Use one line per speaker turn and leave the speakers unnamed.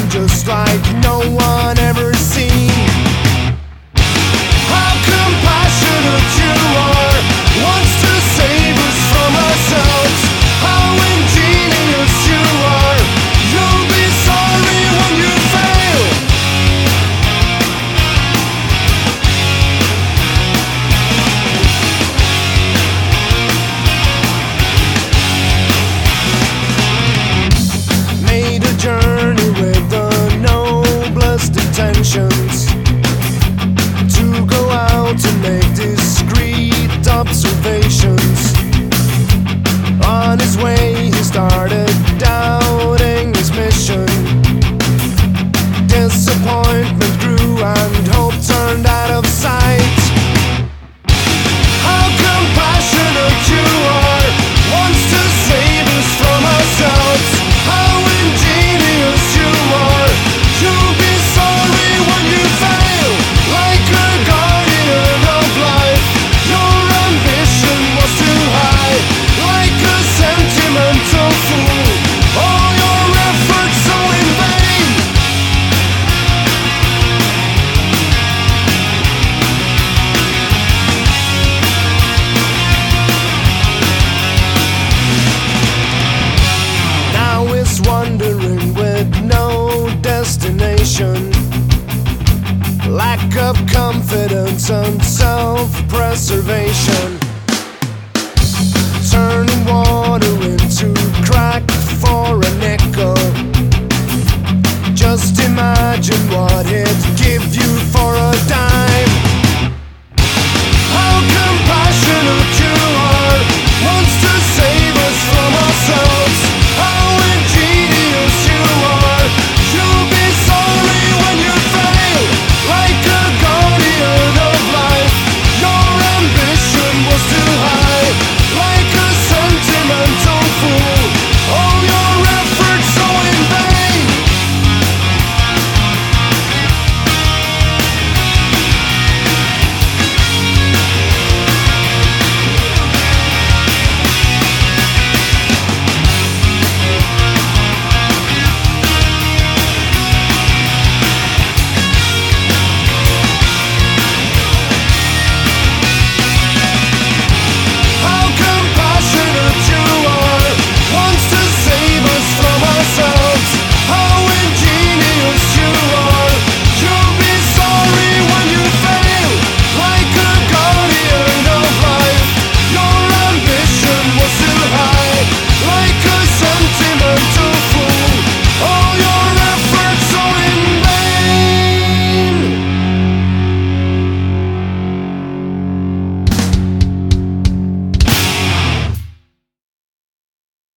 just like no one ever seen. How compassionate you are, wants to save us from ourselves. How ingenious you are, you'll be sorry when you fail. Made a journey with the noblest intentions, to go out and make discreet observations. On his way he started doubting his mission. Disappointment grew and hope turned out of sight. How compassionate you are, wants to save us from ourselves. How ingenious you are, you'll be sorry when you fail. Like a guardian of life, your ambition was too high. Like a sentimental fool, all your efforts so in vain. Now it's wandering with no destination. Lack of confidence and self-preservation.